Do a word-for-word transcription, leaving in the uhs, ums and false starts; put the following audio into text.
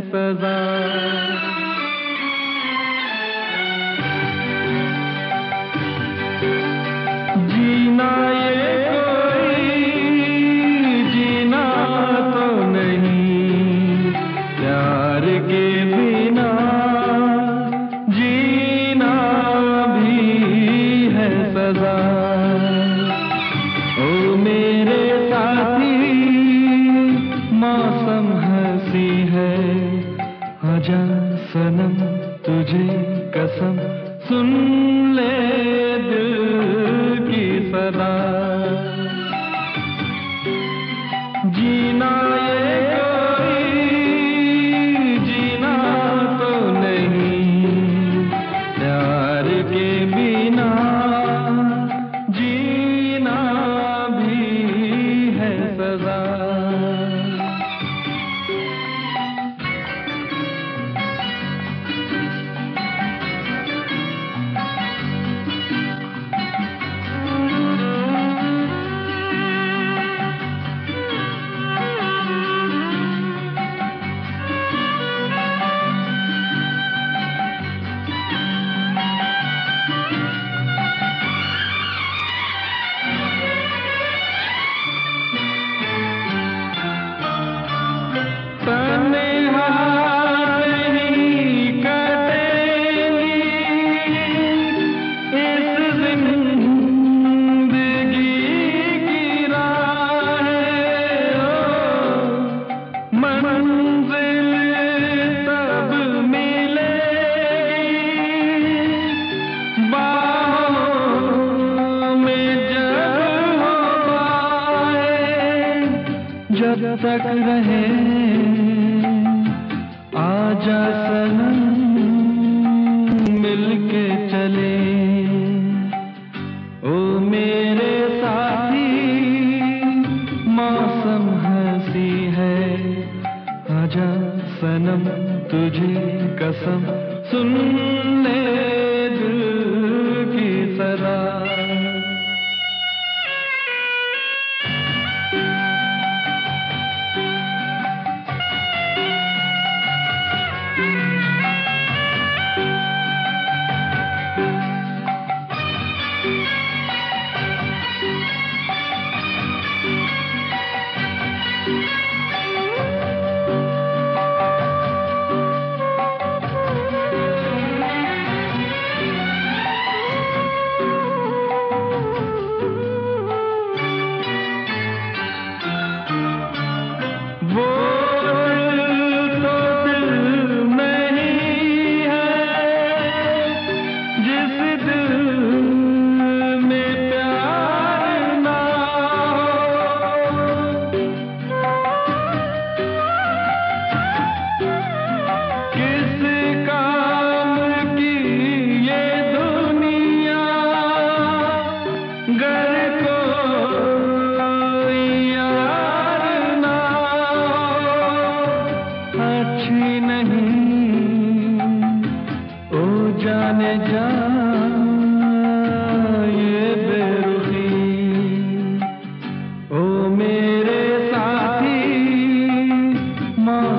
सजा। जीना ये कोई जीना तो नहीं, प्यार के बिना जीना भी है सजा। ओ मेरे साथी मौसम हंसी है, आजा सनम तुझे कसम सुन ले दिल की सदा। जीना ये कोई जीना तो नहीं, प्यार के बिना जीना भी है सजा। जब तक रहे आजा सनम मिलके चले। ओ मेरे साथी मौसम हंसी है, आजा सनम तुझे कसम सुन ले दिल की सदा। जाने जा ये बेरुखी, ओ मेरे साथी।